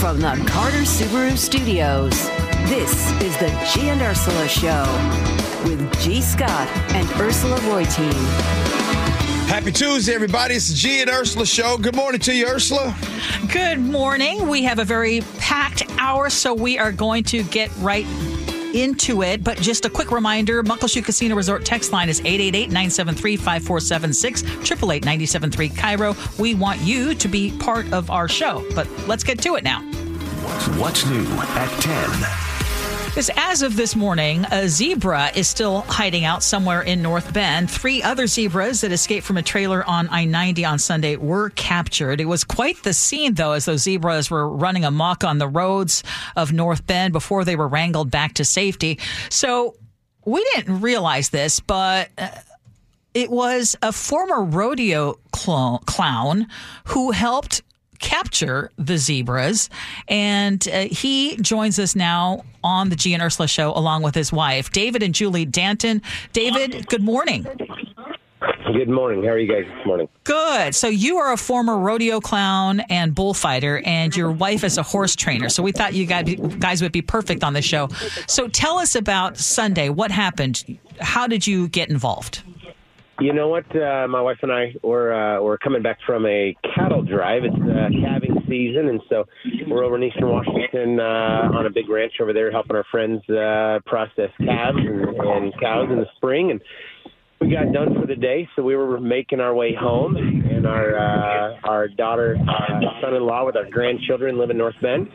From the Carter Subaru Studios, this is the G and Ursula Show with G. Scott and Ursula Reutin. Happy Tuesday, everybody. It's the G and Ursula Show. Good morning to you, Ursula. Good morning. We have a very packed hour, so we are going to get right into it. But just a quick reminder, Muckleshoot Casino Resort text line is 888-973-5476, 888-973 Cairo. We want you to be part of our show. But let's get to it now. What's new at 10? Because as of this morning, a zebra is still hiding out somewhere in North Bend. 3 other zebras that escaped from a trailer on I-90 on Sunday were captured. It was quite the scene, though, as those zebras were running amok on the roads of North Bend before they were wrangled back to safety. So we didn't realize this, but it was a former rodeo clown who helped capture the zebras, and he joins us now on the G and Ursula Show along with his wife, David and Julie Danton. David, good morning. Good morning. How are you guys this morning? Good. So you are a former rodeo clown and bullfighter, and your wife is a horse trainer. So we thought you guys would be perfect on the show. So tell us about Sunday. What happened? How did you get involved? You know what? My wife and I were coming back from a cattle drive. It's calving season, and so we're over in Eastern Washington on a big ranch over there helping our friends process calves and cows in the spring. And we got done for the day, so we were making our way home. And our daughter, son-in-law with our grandchildren live in North Bend.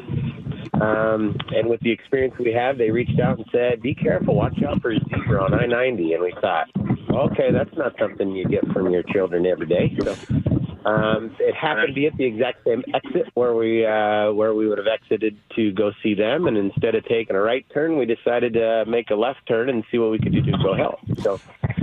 And with the experience we have, they reached out and said, "Be careful, watch out for a zebra on I-90." And we thought, okay, that's not something you get from your children every day. So it happened to be at the exact same exit where we would have exited to go see them. And instead of taking a right turn, we decided to make a left turn and see what we could do to go help. So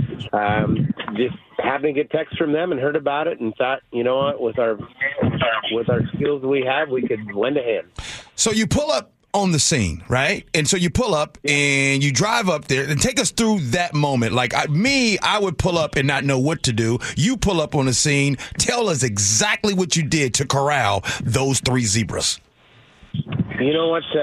just happened to get text from them and heard about it and thought, you know what, with our skills we have, we could lend a hand. So you pull up on the scene, right? And so you pull up and you drive up there and take us through that moment. Like I would pull up and not know what to do. You pull up on the scene. Tell us exactly what you did to corral those 3 zebras. You know what?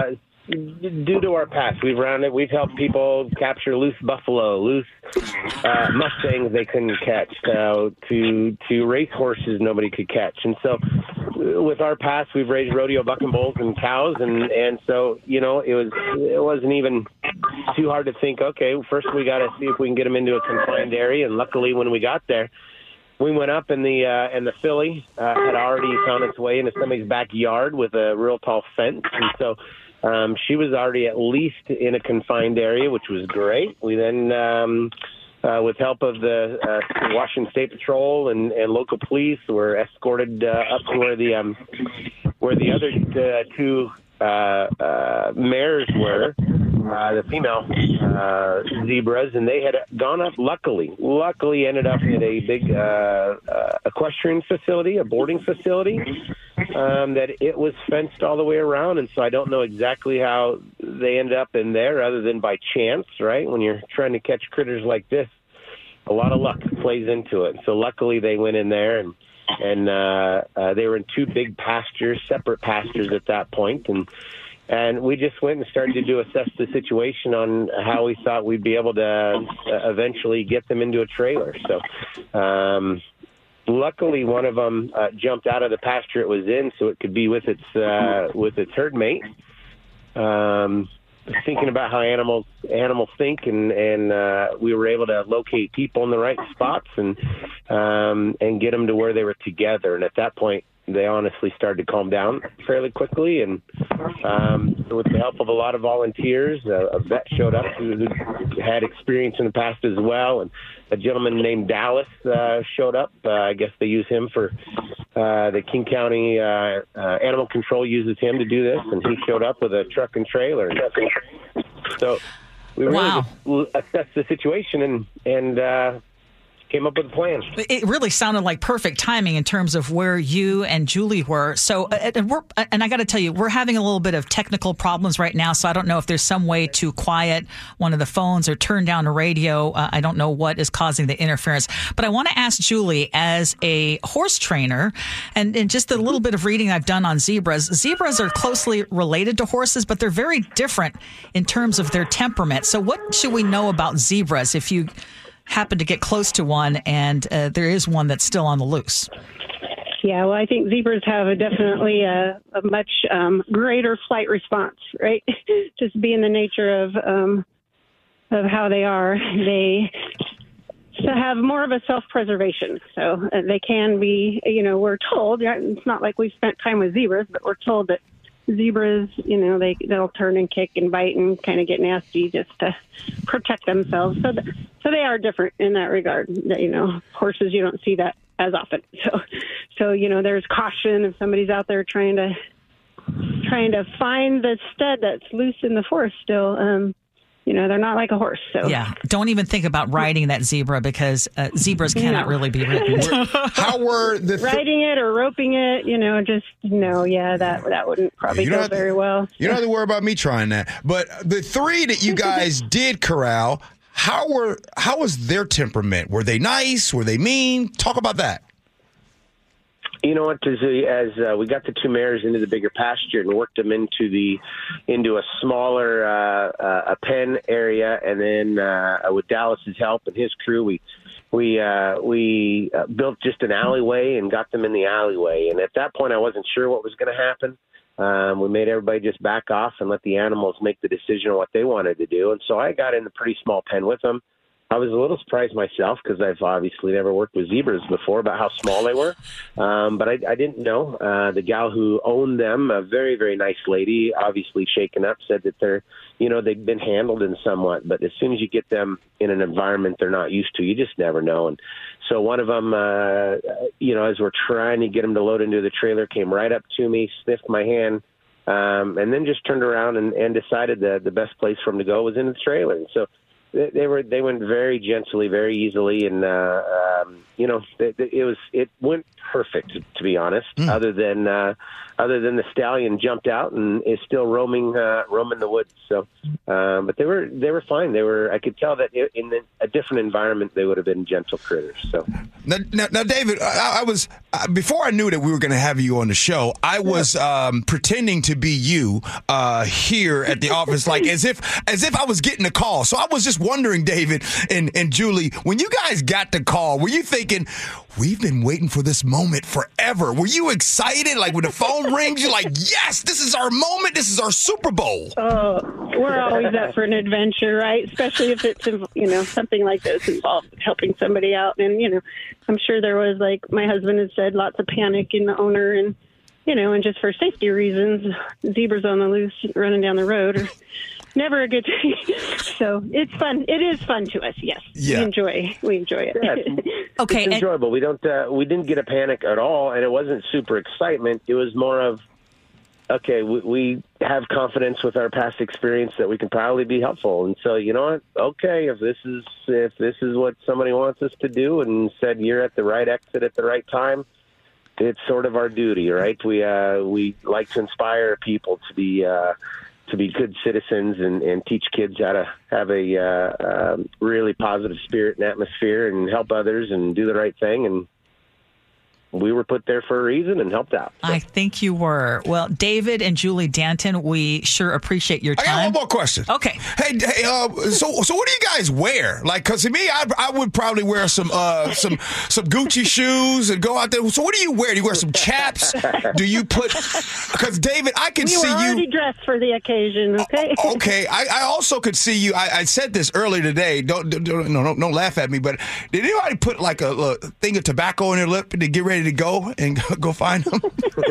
Due to our past, we've helped people capture loose buffalo, loose mustangs they couldn't catch, to race horses nobody could catch. And so with our past, we've raised rodeo bucking bulls and cows. And so, you know, it wasn't even too hard to think, okay, first we got to see if we can get them into a confined area. And luckily when we got there, we went up and the filly had already found its way into somebody's backyard with a real tall fence. And so she was already at least in a confined area, which was great. We then, with help of the Washington State Patrol and local police, were escorted up to where the other 2 mares were, the female zebras, and they had gone up. Luckily ended up at a big equestrian facility, a boarding facility, that it was fenced all the way around. And so I don't know exactly how they ended up in there other than by chance, right? When you're trying to catch critters like this, a lot of luck plays into it. So luckily they went in there and they were in 2 big pastures, separate pastures at that point. And we just went and started to assess the situation on how we thought we'd be able to eventually get them into a trailer. So luckily one of them jumped out of the pasture it was in so it could be with its herd mate. Thinking about how animals think, and we were able to locate people in the right spots and get them to where they were together. And at that point, they honestly started to calm down fairly quickly. And with the help of a lot of volunteers, a vet showed up who had experience in the past as well. And a gentleman named Dallas showed up. I guess they use him for the King County Animal Control uses him to do this. And he showed up with a truck and trailer. So we really just assessed the situation and came up with a plan. It really sounded like perfect timing in terms of where you and Julie were. So, and I got to tell you, we're having a little bit of technical problems right now. So I don't know if there's some way to quiet one of the phones or turn down a radio. I don't know what is causing the interference. But I want to ask Julie, as a horse trainer, and just a little bit of reading I've done on zebras. Zebras are closely related to horses, but they're very different in terms of their temperament. So what should we know about zebras if you happen to get close to one and there is one that's still on the loose? Yeah, well, I think zebras have definitely a much greater flight response, right? Just being the nature of how they are. They have more of a self-preservation. So they can be, we're told, it's not like we've spent time with zebras, but we're told that zebras, they'll turn and kick and bite and kind of get nasty just to protect themselves. So they are different in that regard. Horses, you don't see that as often. So there's caution if somebody's out there trying to find the stud that's loose in the forest still. They're not like a horse. So yeah, don't even think about riding that zebra because zebras cannot really be ridden. How were the riding it or roping it? That wouldn't probably go very well. You don't have to worry about me trying that. But the three that you guys did corral, how was their temperament? Were they nice? Were they mean? Talk about that. You know what? As we got the two mares into the bigger pasture and worked them into a smaller a pen area, and then with Dallas's help and his crew, we built just an alleyway and got them in the alleyway. And at that point, I wasn't sure what was going to happen. We made everybody just back off and let the animals make the decision on what they wanted to do. And so I got in a pretty small pen with them. I was a little surprised myself because I've obviously never worked with zebras before about how small they were. But I didn't know. The gal who owned them, a very, very nice lady, obviously shaken up, said that they've been handled in somewhat. But as soon as you get them in an environment they're not used to, you just never know. And so one of them, as we're trying to get them to load into the trailer, came right up to me, sniffed my hand, and then just turned around and decided that the best place for him to go was in the trailer. And so they went very gently, very easily, and it went perfect, to be honest. Other than the stallion jumped out and is still roaming the woods. So, but they were fine. I could tell that in a different environment they would have been gentle critters. So now David, I was before I knew that we were going to have you on the show, I was pretending to be you here at the office, like as if I was getting a call. So I was just wondering, David and Julie, when you guys got the call, were you thinking, we've been waiting for this moment forever? Were you excited? Like when the phone rings, you're like, yes, this is our moment. This is our Super Bowl. Oh, we're always up for an adventure, right? Especially if it's, something like this involved helping somebody out. And, I'm sure there was, like my husband has said, lots of panic in the owner and, and just for safety reasons, zebras on the loose running down the road are never a good thing. So it's fun. It is fun to us. Yes. Yeah. We enjoy it. Yeah, okay. It's enjoyable. We didn't get a panic at all. And it wasn't super excitement. It was more of, okay, we have confidence with our past experience that we can probably be helpful. And so, you know what? Okay, if this is what somebody wants us to do and said you're at the right exit at the right time, it's sort of our duty, right? We like to inspire people to be good citizens and teach kids how to have a really positive spirit and atmosphere and help others and do the right thing. And we were put there for a reason and helped out. So. I think you were. Well, David and Julie Danton, we sure appreciate your time. I got one more question. Okay. Hey, so what do you guys wear? Like, because to me, I would probably wear some Gucci shoes and go out there. So what do you wear? Do you wear some chaps? Do you put? Because David, I can see you. We were already dressed for the occasion. Okay. Okay. I also could see you. I said this earlier today. Don't laugh at me. But did anybody put like a thing of tobacco in their lip to get ready to go and go find them?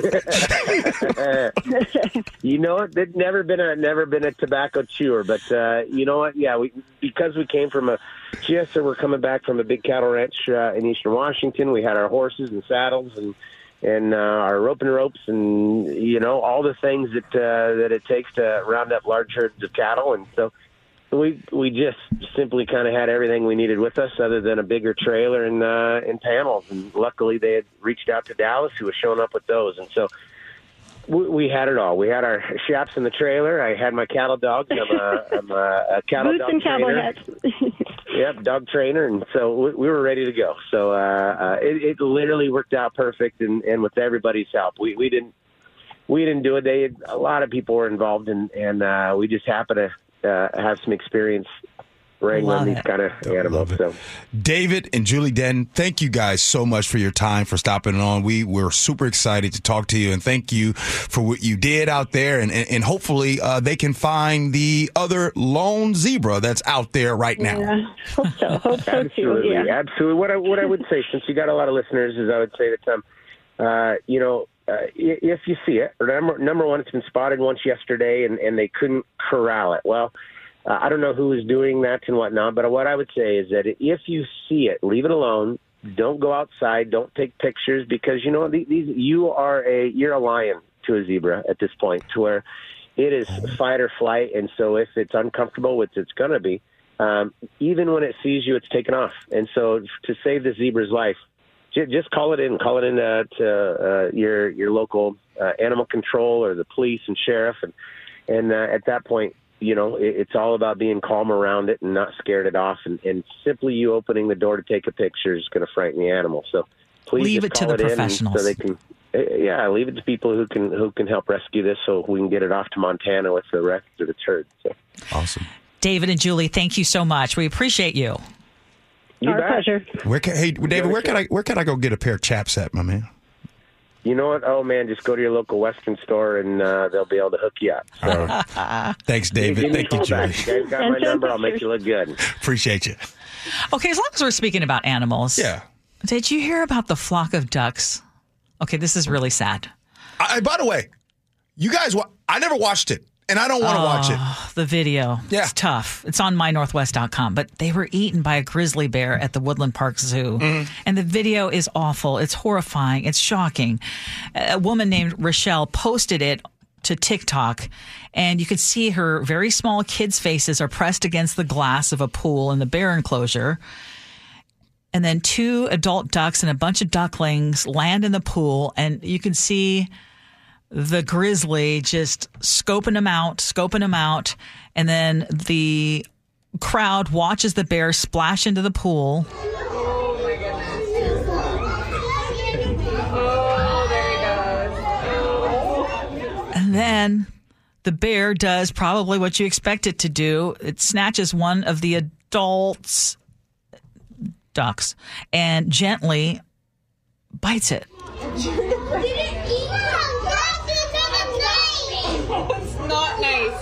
You know what? There's never been a tobacco chewer, but you know what? Yeah, because we came from we're coming back from a big cattle ranch in Eastern Washington. We had our horses and saddles and our rope and ropes and all the things that it takes to round up large herds of cattle. And so we just simply kind of had everything we needed with us, other than a bigger trailer and panels. And luckily, they had reached out to Dallas, who was showing up with those. And so we had it all. We had our chaps in the trailer. I had my cattle dogs. I'm a cattle Boots dog and cowboy trainer. hats. Yep, dog trainer, and so we were ready to go. So it literally worked out perfect, and with everybody's help, we didn't do it. A lot of people were involved, and we just happened to have some experience wrangling these kind of animals. So, David and Julie Denton, thank you guys so much for your time, for stopping on. We were super excited to talk to you, and thank you for what you did out there. And hopefully they can find the other lone zebra that's out there right now. Yeah, hope so absolutely, too. Yeah. absolutely. What I would say, since you got a lot of listeners, is I would say that if you see it, number one, it's been spotted once yesterday, and they couldn't corral it. Well, I don't know who is doing that and whatnot, but what I would say is that if you see it, leave it alone. Don't go outside. Don't take pictures, because you're a lion to a zebra at this point, to where it is fight or flight. And so if it's uncomfortable, which it's going to be, even when it sees you, it's taken off. And so to save the zebra's life, just call it in. Call it in to your local animal control or the police and sheriff, and at that point, it's all about being calm around it and not scared it off. And simply you opening the door to take a picture is going to frighten the animal. So please leave it to the professionals, so they can. Yeah, leave it to people who can help rescue this, so we can get it off to Montana with the rest of the herd. So. Awesome, David and Julie, thank you so much. We appreciate you. Our pleasure. Hey, David, where can I go get a pair of chaps at, my man? You know what? Oh, man, just go to your local Western store, and they'll be able to hook you up. So. Thanks, David. Thank you, Julie. You guys got my number. I'll make you look good. Appreciate you. Okay, as long as we're speaking about animals. Yeah. Did you hear about the flock of ducks? Okay, this is really sad. By the way, you guys, I never watched it, and I don't want to watch it. The video. Yeah. It's tough. It's on mynorthwest.com. But they were eaten by a grizzly bear at the Woodland Park Zoo. Mm-hmm. And the video is awful. It's horrifying. It's shocking. A woman named Rochelle posted it to TikTok, and you could see her very small kids' faces are pressed against the glass of a pool in the bear enclosure. And then 2 adult ducks and a bunch of ducklings land in the pool, and you can see the grizzly just scoping them out. And then the crowd watches the bear splash into the pool. Oh, my goodness. Oh, there he goes. And then the bear does probably what you expect it to do. It snatches one of the adults' ducks and gently bites it. It's not nice.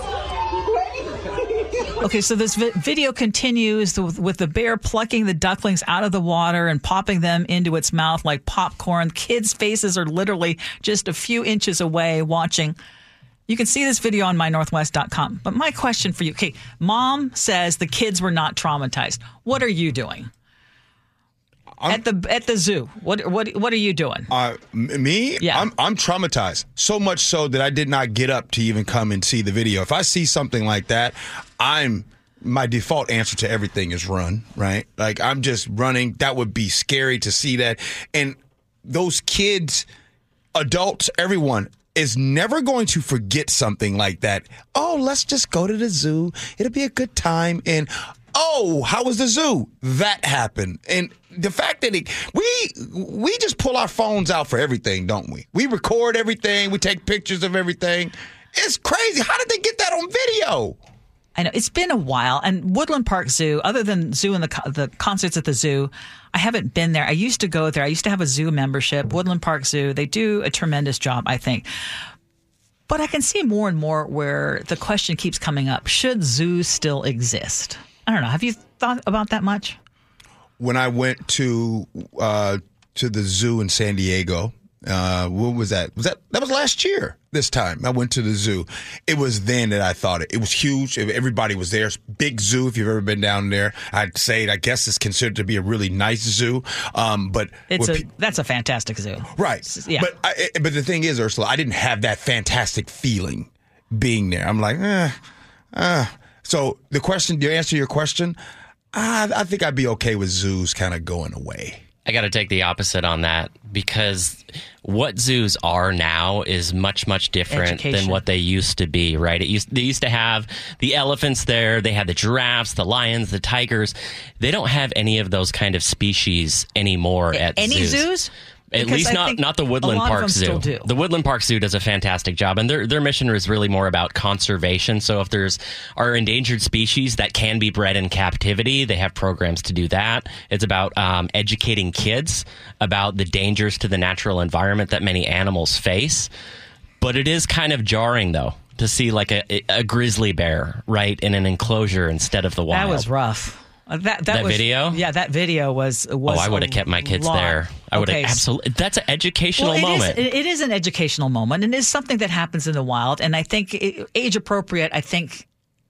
Okay, so this video continues with the bear plucking the ducklings out of the water and popping them into its mouth like popcorn. Kids' faces are literally just a few inches away watching. You can see this video on mynorthwest.com. But my question for you, okay, Mom says the kids were not traumatized. What are you doing? At the zoo, what are you doing? Me? Yeah. I'm traumatized. So much so that I did not get up to even come and see the video. If I see something like that, my default answer to everything is run, right? Like, I'm just running. That would be scary to see that. And those kids, adults, everyone is never going to forget something like that. Oh, let's just go to the zoo. It'll be a good time. And oh, how was the zoo? That happened. And the fact that we just pull our phones out for everything, don't we? We record everything. We take pictures of everything. It's crazy. How did they get that on video? I know. It's been a while. And Woodland Park Zoo, other than zoo and the concerts at the zoo, I haven't been there. I used to go there. I used to have a zoo membership. Woodland Park Zoo, they do a tremendous job, I think. But I can see more and more where the question keeps coming up. Should zoos still exist? I don't know. Have you thought about that much? When I went to the zoo in San Diego, what was that? That was last year. This time I went to the zoo. It was then that I thought it was huge. Everybody was there. It's a big zoo. If you've ever been down there, I'd say I guess it's considered to be a really nice zoo. But that's a fantastic zoo, right? Yeah. But the thing is, Ursula, I didn't have that fantastic feeling being there. I'm like, So the answer to your question, I think I'd be okay with zoos kind of going away. I got to take the opposite on that, because what zoos are now is much, much different than what they used to be, right? They used to have the elephants there. They had the giraffes, the lions, the tigers. They don't have any of those kind of species anymore at any zoos. Zoos? At least not the Woodland Park Zoo. The Woodland Park Zoo does a fantastic job, and their mission is really more about conservation. So if are endangered species that can be bred in captivity, they have programs to do that. It's about educating kids about the dangers to the natural environment that many animals face. But it is kind of jarring, though, to see like a grizzly bear, right, in an enclosure instead of the wild. That was rough. That video? Yeah, that video was I would have kept my kids there. I would have absolutely. That's an educational moment. It is an educational moment, and it is something that happens in the wild. And I think age appropriate. I think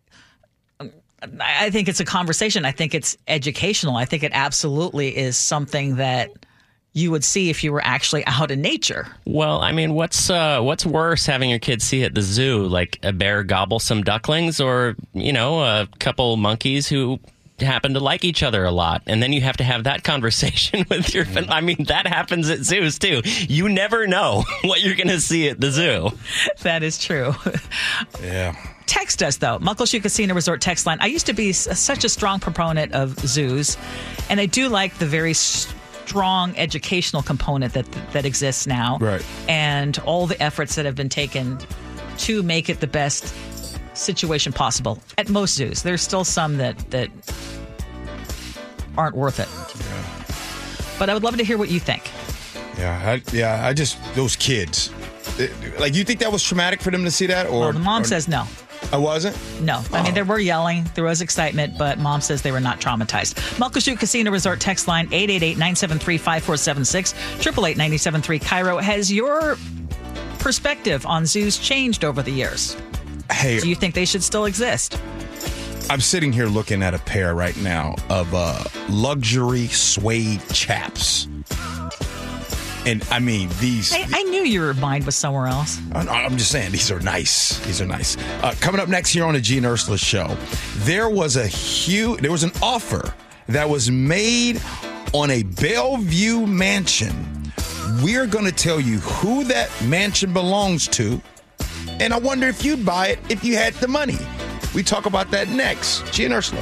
it's a conversation. I think it's educational. I think it absolutely is something that you would see if you were actually out in nature. Well, I mean, what's worse, having your kids see at the zoo, like a bear gobble some ducklings, or a couple monkeys who happen to like each other a lot, and then you have to have that conversation with your I mean, that happens at zoos too. You never know what you're going to see at the zoo. That is true. Yeah. Text us, though. Muckleshoot Casino Resort text line. I used to be such a strong proponent of zoos, and I do like the very strong educational component that exists now. Right. And all the efforts that have been taken to make it the best situation possible at most zoos. There's still some that aren't worth it. Yeah. But I would love to hear what you think. I just, those kids. Like, you think that was traumatic for them to see that? Or the mom says no. I wasn't? No. I mean, there were yelling. There was excitement, but mom says they were not traumatized. Muckleshoot Casino Resort text line 888-973-5476, 888-973 Cairo. Has your perspective on zoos changed over the years? Hey, do you think they should still exist? I'm sitting here looking at a pair right now of luxury suede chaps. And I mean, these. I knew your mind was somewhere else. I'm just saying, these are nice. These are nice. Coming up next here on the G and Ursula show, there was an offer that was made on a Bellevue mansion. We're going to tell you who that mansion belongs to. And I wonder if you'd buy it if you had the money. We talk about that next. G and Ursula.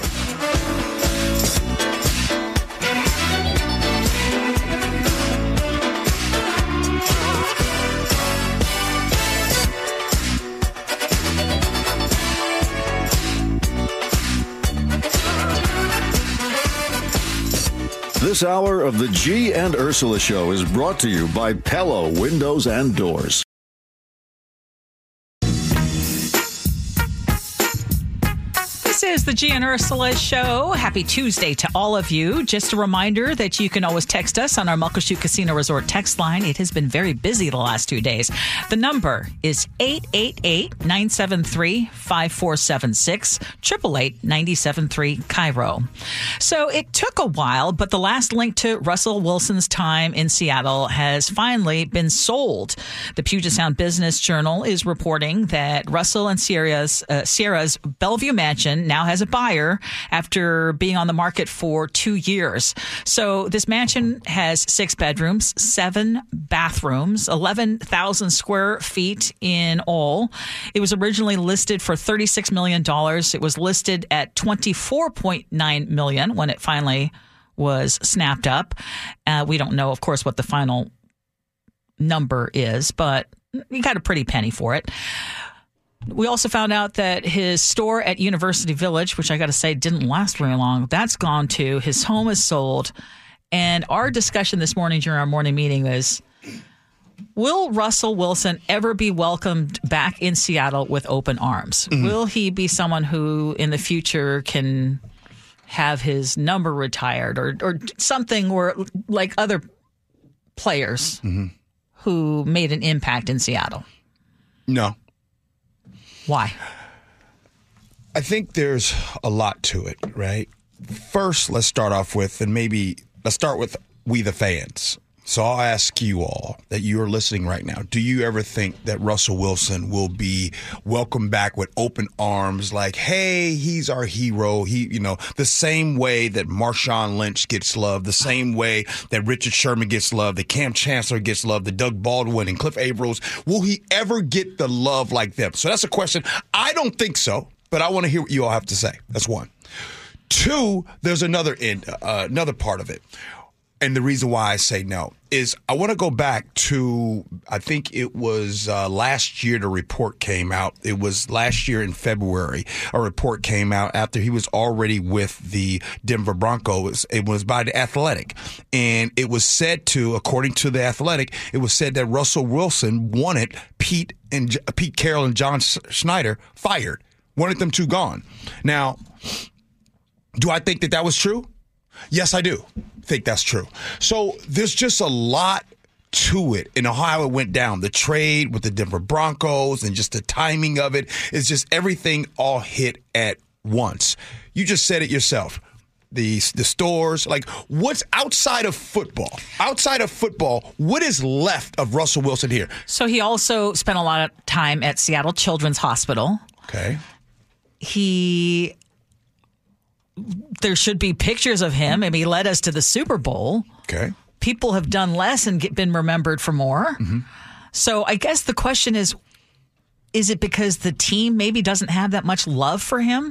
This hour of the G and Ursula show is brought to you by Pella Windows and Doors. This is the G and Ursula show. Happy Tuesday to all of you. Just a reminder that you can always text us on our Muckleshoot Casino Resort text line. It has been very busy the last 2 days. The number is 888-973-5476, 888-973 Cairo. So it took a while, but the last link to Russell Wilson's time in Seattle has finally been sold. The Puget Sound Business Journal is reporting that Russell and Sierra's Bellevue mansion now has a buyer after being on the market for 2 years. So this mansion has 6 bedrooms, 7 bathrooms, 11,000 square feet in all. It was originally listed for $36 million. It was listed at $24.9 million when it finally was snapped up. We don't know, of course, what the final number is, but you got a pretty penny for it. We also found out that his store at University Village, which I got to say didn't last very long, that's gone too. His home is sold. And our discussion this morning during our morning meeting is, will Russell Wilson ever be welcomed back in Seattle with open arms? Mm-hmm. Will he be someone who in the future can have his number retired or something where, like other players who made an impact in Seattle? No. Why? I think there's a lot to it, right? First, let's start with we the fans. So I'll ask you all that you are listening right now, do you ever think that Russell Wilson will be welcomed back with open arms like, hey, he's our hero? The same way that Marshawn Lynch gets love, the same way that Richard Sherman gets love, that Cam Chancellor gets love, that Doug Baldwin and Cliff Avrils, will he ever get the love like them? So that's a question. I don't think so, but I want to hear what you all have to say. That's one. Two, there's another part of it. And the reason why I say no is I want to go back to, I think it was last year the report came out. It was last year in February. A report came out after he was already with the Denver Broncos. It was by The Athletic. And it was said to, according to The Athletic, it was said that Russell Wilson wanted Pete Carroll and John Schneider fired. Wanted them two gone. Now, do I think that was true? Yes, I do think that's true. So there's just a lot to it in how it went down. The trade with the Denver Broncos and just the timing of it is just everything all hit at once. You just said it yourself. The stores, like what's outside of football? Outside of football, what is left of Russell Wilson here? So he also spent a lot of time at Seattle Children's Hospital. Okay. There should be pictures of him. I mean, he led us to the Super Bowl. Okay. People have done less and been remembered for more. Mm-hmm. So I guess the question is it because the team maybe doesn't have that much love for him?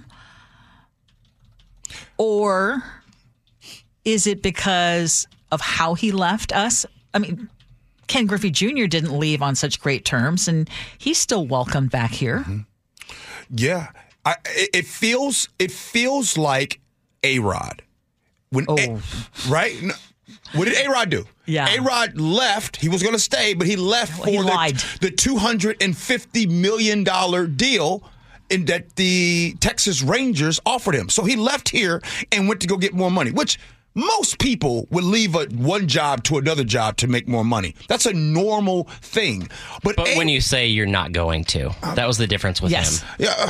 Or is it because of how he left us? I mean, Ken Griffey Jr. didn't leave on such great terms, and he's still welcomed back here. Mm-hmm. Yeah. It feels like A-Rod. Right? What did A-Rod do? Yeah. A-Rod left. He was going to stay, but he left for the $250 million deal that the Texas Rangers offered him. So he left here and went to go get more money, which most people would leave one job to another job to make more money. That's a normal thing. But when you say you're not going to, that was the difference with him. Yeah.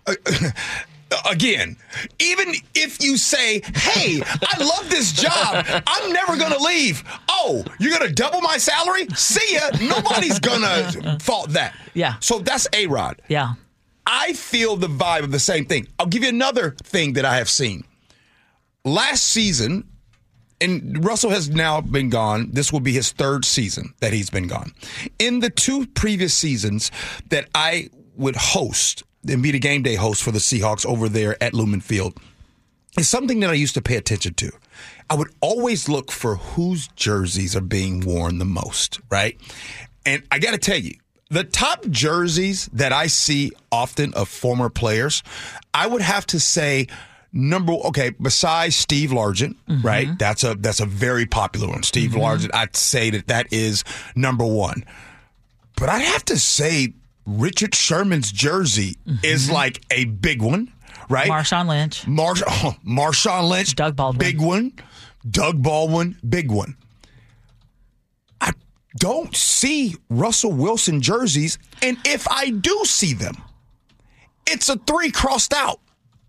Again, even if you say, hey, I love this job, I'm never going to leave. Oh, you're going to double my salary? See ya. Nobody's going to fault that. Yeah. So that's A-Rod. Yeah. I feel the vibe of the same thing. I'll give you another thing that I have seen. Last season, and Russell has now been gone. This will be his third season that he's been gone. In the two previous seasons that I would host and be the game day host for the Seahawks over there at Lumen Field, it's something that I used to pay attention to. I would always look for whose jerseys are being worn the most, right? And I got to tell you, the top jerseys that I see often of former players, I would have to say besides Steve Largent, mm-hmm. right? That's a very popular one. Steve mm-hmm. Largent, I'd say that is number one. But I'd have to say Richard Sherman's jersey mm-hmm. is like a big one, right? Marshawn Lynch. Marshawn Lynch. Doug Baldwin. Big one. Doug Baldwin, big one. I don't see Russell Wilson jerseys, and if I do see them, it's a 3 crossed out.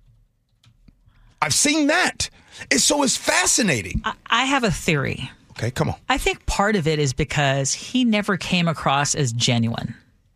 I've seen that. It's fascinating. I have a theory. Okay, come on. I think part of it is because he never came across as genuine.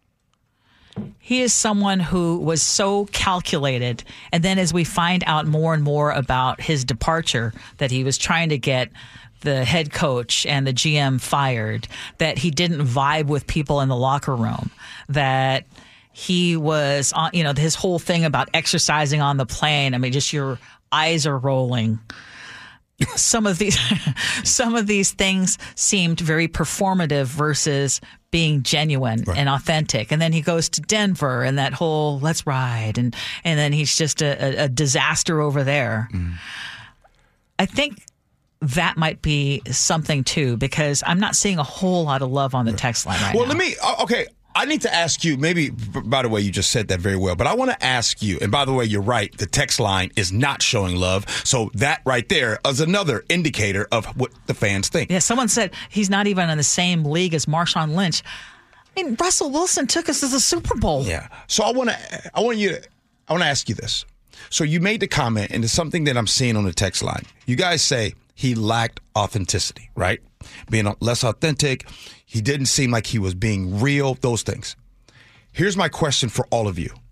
He is someone who was so calculated. And then as we find out more and more about his departure, that he was trying to get the head coach and the GM fired, that he didn't vibe with people in the locker room, that he was on, his whole thing about exercising on the plane. I mean, just your eyes are rolling. Some of these things seemed very performative versus being genuine and authentic. And then he goes to Denver and that whole let's ride. And then he's just a disaster over there. Mm. I think that might be something too, because I'm not seeing a whole lot of love on the text line right now. Okay. I need to ask you, maybe, by the way, you just said that very well, but I want to ask you, and by the way, you're right, the text line is not showing love. So that right there is another indicator of what the fans think. Yeah, someone said he's not even in the same league as Marshawn Lynch. I mean, Russell Wilson took us to the Super Bowl. Yeah. So I want to ask you this. So you made the comment, and it's something that I'm seeing on the text line. You guys say, he lacked authenticity, right? Being less authentic, he didn't seem like he was being real, those things. Here's my question for all of you.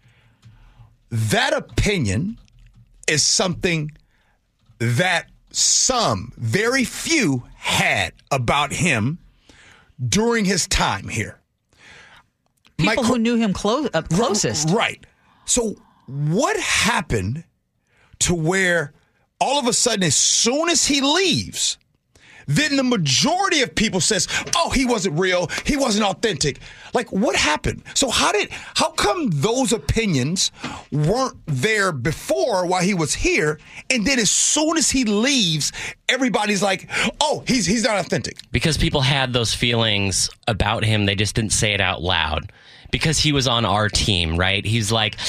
That opinion is something that some, very few, had about him during his time here. People who knew him closest. Right. So what happened to where all of a sudden, as soon as he leaves, then the majority of people says, oh, he wasn't real, he wasn't authentic. Like, what happened? So how come those opinions weren't there before while he was here, and then as soon as he leaves, everybody's like, oh, he's not authentic? Because people had those feelings about him, they just didn't say it out loud. Because he was on our team, right? He's like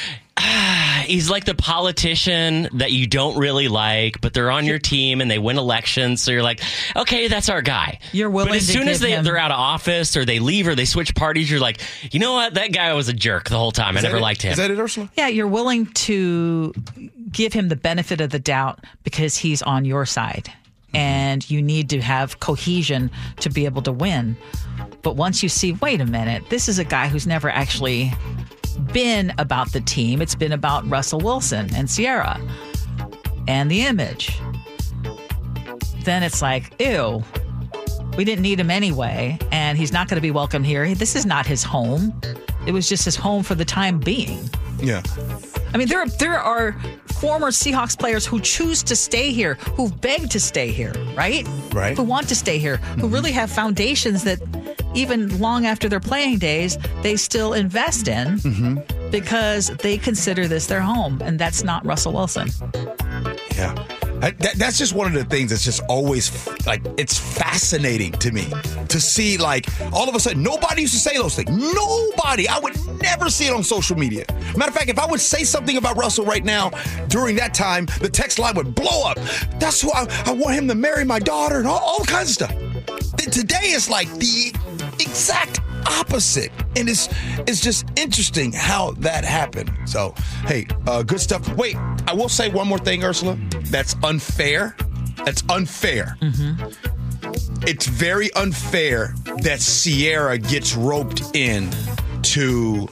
the politician that you don't really like, but they're on your team and they win elections. So you're like, okay, that's our guy. You're willing but as to soon as give him... they're out of office or they leave or they switch parties, you're like, you know what? That guy was a jerk the whole time. I never liked him. Is that it, Ursula? Yeah, you're willing to give him the benefit of the doubt because he's on your side. And you need to have cohesion to be able to win. But once you see, wait a minute, this is a guy who's never actually been about the team. It's been about Russell Wilson and Ciara and the image. Then it's like, ew, we didn't need him anyway. And he's not going to be welcome here. This is not his home. It was just his home for the time being. Yeah. I mean, there are former Seahawks players who choose to stay here, who've begged to stay here, right? Right. Who want to stay here, who really have foundations that even long after their playing days, they still invest in because they consider this their home. And that's not Russell Wilson. Yeah. That's just one of the things that's just always, like, it's fascinating to me to see, like, all of a sudden, nobody used to say those things. Nobody. I would never see it on social media. Matter of fact, if I would say something about Russell right now, during that time, the text line would blow up. That's who I want him to marry my daughter and all kinds of stuff. Today is like the exact opposite. And it's just interesting how that happened. So, hey, good stuff. Wait, I will say one more thing, Ursula. That's unfair. That's unfair. It's very unfair that Ciara gets roped in to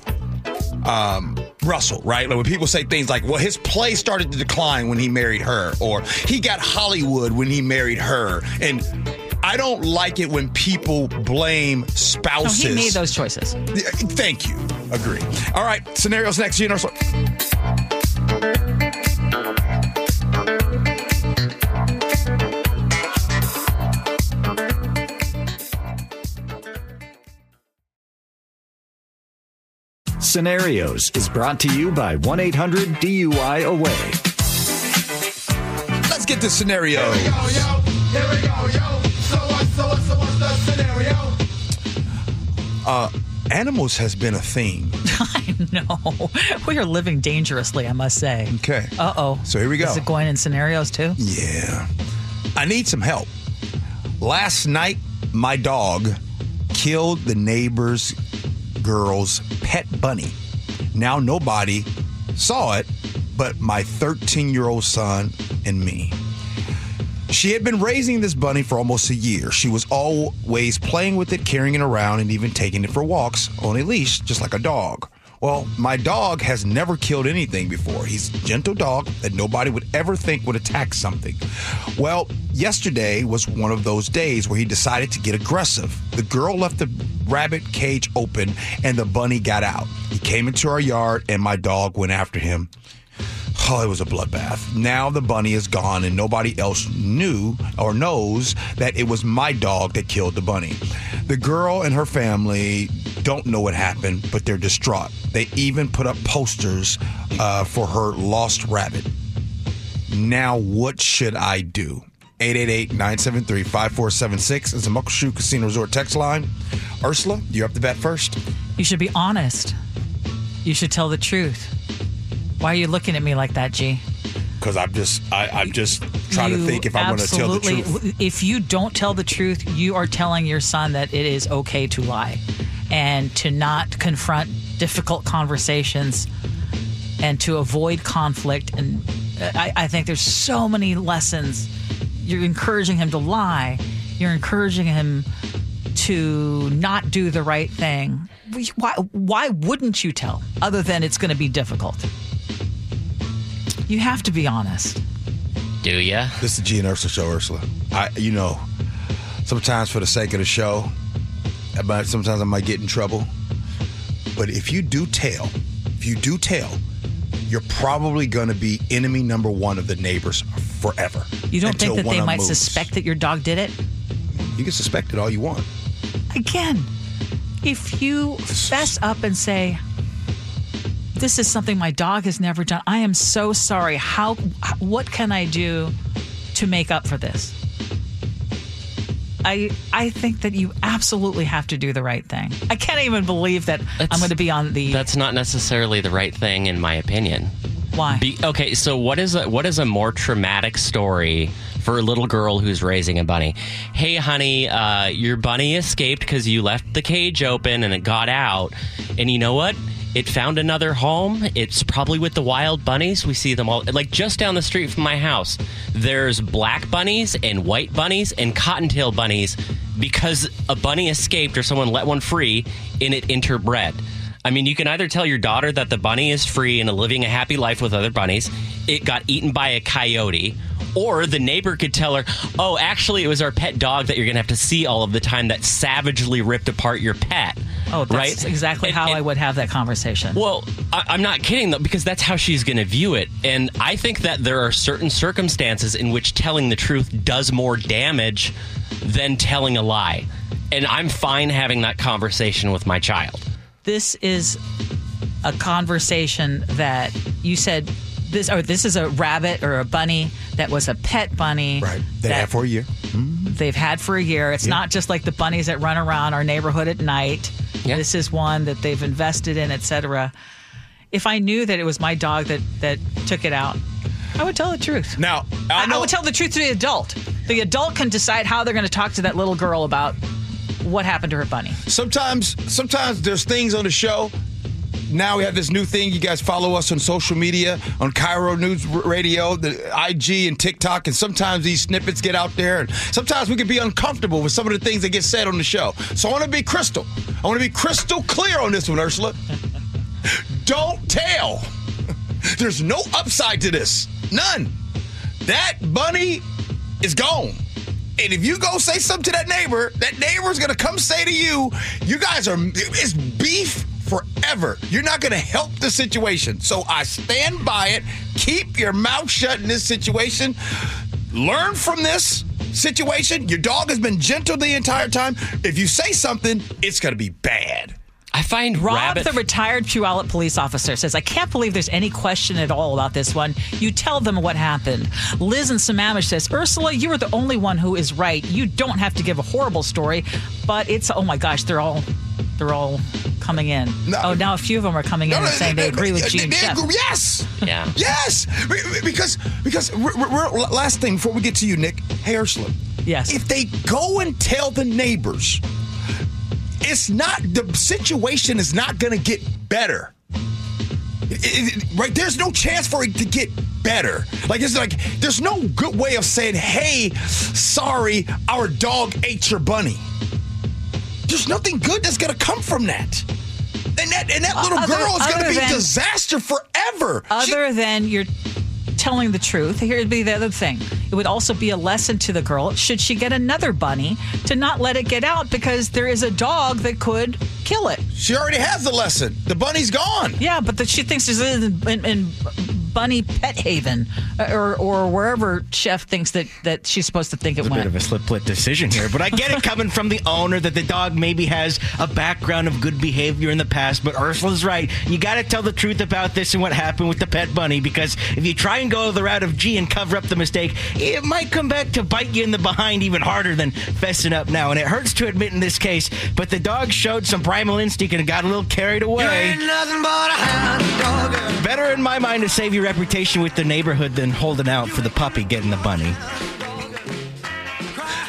Russell, right? Like when people say things like, well, his play started to decline when he married her, or he got Hollywood when he married her. And I don't like it when people blame spouses. No, he made those choices. Thank you. Agree. All right. Scenarios next. Gene Ursula. Scenarios is brought to you by 1-800-DUI-AWAY. Let's get to scenarios. Here we go, yo. So what's the scenario? Animals has been a theme. I know. We are living dangerously, I must say. Okay. Uh-oh. So here we go. Is it going in scenarios too? Yeah. I need some help. Last night, my dog killed the neighbor's girl's pet bunny. Now nobody saw it but my 13-year-old son and me. She had been raising this bunny for almost a year. She was always playing with it, carrying it around, and even taking it for walks on a leash, just like a dog. Well, my dog has never killed anything before. He's a gentle dog that nobody would ever think would attack something. Well, yesterday was one of those days where he decided to get aggressive. The girl left the rabbit cage open, and the bunny got out. He came into our yard, and my dog went after him. Oh, it was a bloodbath. Now the bunny is gone, and nobody else knew or knows that it was my dog that killed the bunny. The girl and her family don't know what happened, but they're distraught. They even put up posters for her lost rabbit. Now, what should I do? 888-973-5476 is the Muckleshoot Casino Resort text line. Ursula, you're up to bat first. You should be honest. You should tell the truth. Why are you looking at me like that, G? Because I'm just trying to think if I'm going to tell the truth. If you don't tell the truth, you are telling your son that it is okay to lie and to not confront difficult conversations and to avoid conflict. And I think there's so many lessons you're encouraging him to lie. You're encouraging him to not do the right thing. Why wouldn't you tell, other than it's going to be difficult? You have to be honest. Do ya? This is the G and Ursula show, Ursula. Sometimes for the sake of the show, sometimes I might get in trouble. But if you do tell, you're probably going to be enemy number one of the neighbors forever. You don't think that they might suspect that your dog did it? You can suspect it all you want. Again, if you fess up and say, this is something my dog has never done, I am so sorry. What can I do to make up for this? I think that you absolutely have to do the right thing. I can't even believe that I'm going to be on the... That's not necessarily the right thing, in my opinion. Why? Okay, so what is a more traumatic story for a little girl who's raising a bunny? Hey, honey, your bunny escaped because you left the cage open and it got out. And you know what? It found another home. It's probably with the wild bunnies. We see them all. Like, just down the street from my house, there's black bunnies and white bunnies and cottontail bunnies because a bunny escaped or someone let one free and it interbred. I mean, you can either tell your daughter that the bunny is free and living a happy life with other bunnies, it got eaten by a coyote, or the neighbor could tell her, oh, actually, it was our pet dog that you're going to have to see all of the time that savagely ripped apart your pet. Oh, that's exactly how I would have that conversation. Well, I'm not kidding, though, because that's how she's going to view it. And I think that there are certain circumstances in which telling the truth does more damage than telling a lie. And I'm fine having that conversation with my child. This is a conversation that you said, this is a rabbit or a bunny that was a pet bunny. Right. They had for a year. Mm-hmm. They've had for a year. It's not just like the bunnies that run around our neighborhood at night. Yeah. This is one that they've invested in, etc. If I knew that it was my dog that took it out, I would tell the truth. Now, I would tell the truth to the adult. The adult can decide how they're going to talk to that little girl about what happened to her bunny. Sometimes there's things on the show. Now we have this new thing. You guys follow us on social media, on Cairo News Radio, the IG and TikTok, and sometimes these snippets get out there, and sometimes we can be uncomfortable with some of the things that get said on the show. So I want to be crystal clear on this one, Ursula. Don't tell. There's no upside to this. None. That bunny is gone. And if you go say something to that neighbor's going to come say to you, you guys it's beef forever. You're not going to help the situation. So I stand by it. Keep your mouth shut in this situation. Learn from this situation. Your dog has been gentle the entire time. If you say something, it's going to be bad. I find Rob, the retired Puyallup police officer, says, I can't believe there's any question at all about this one. You tell them what happened. Liz in Sammamish says, Ursula, you are the only one who is right. You don't have to give a horrible story, but it's, oh my gosh, they're all coming in. No, now a few of them are coming in and saying they agree with G and Jeff. Yes. Yeah. Yes. Because last thing before we get to you, Nick. Hey, Ursula. Yes. If they go and tell the neighbors, the situation is not going to get better. Right? There's no chance for it to get better. There's no good way of saying, hey, sorry, our dog ate your bunny. There's nothing good that's going to come from that. And that little girl is going to be a disaster forever. Other than you're telling the truth, here'd be the other thing. It would also be a lesson to the girl, should she get another bunny, to not let it get out because there is a dog that could kill it. She already has the lesson. The bunny's gone. Yeah, but she thinks it's in Bunny Pet Haven or wherever Chef thinks that she's supposed to think it went. A bit of a slip-split decision here, but I get it coming from the owner that the dog maybe has a background of good behavior in the past, but Ursula's right. You got to tell the truth about this and what happened with the pet bunny, because if you try and go the route of G and cover up the mistake, it might come back to bite you in the behind even harder than fessing up now. And it hurts to admit in this case, but the dog showed some primal instinct and got a little carried away. You ain't nothing but a hound dog. Better in my mind to save your reputation with the neighborhood than holding out for the puppy getting the bunny.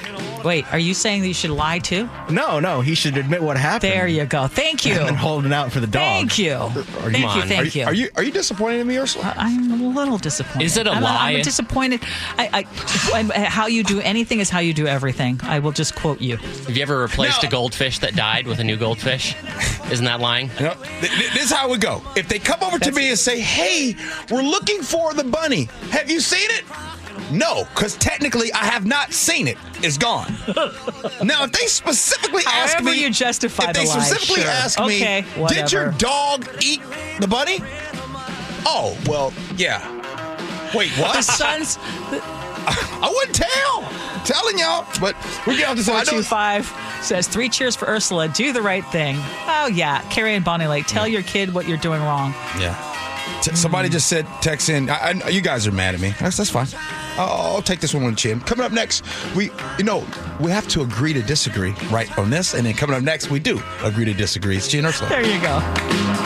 Wait, are you saying that you should lie too? No, he should admit what happened. There you go. Thank you. And then holding out for the dog. Thank you. Thank you. Are you disappointed in me, Ursula? I'm a little disappointed. Is it a lie? I'm disappointed. How you do anything is how you do everything. I will just quote you. Have you ever replaced a goldfish that died with a new goldfish? Isn't that lying? No, this is how it would go. If they come over to me and say, hey, we're looking for the bunny. Have you seen it? No, because technically I have not seen it. It's gone. Now, if they specifically ask me, you justify the lie, specifically sure. ask me, did your dog eat the bunny? Oh, well, yeah. Wait, what? The son's. I wouldn't tell. I'm telling y'all, but we get off this. 425 says 3 cheers for Ursula. Do the right thing. Oh yeah, Carrie and Bonnie Lake. Tell your kid what you're doing wrong. Yeah. Somebody just said, text in. You guys are mad at me. That's fine. I'll take this one on the chin. Coming up next, we have to agree to disagree, right, on this. And then coming up next, we do agree to disagree. It's G and Ursula. There you go.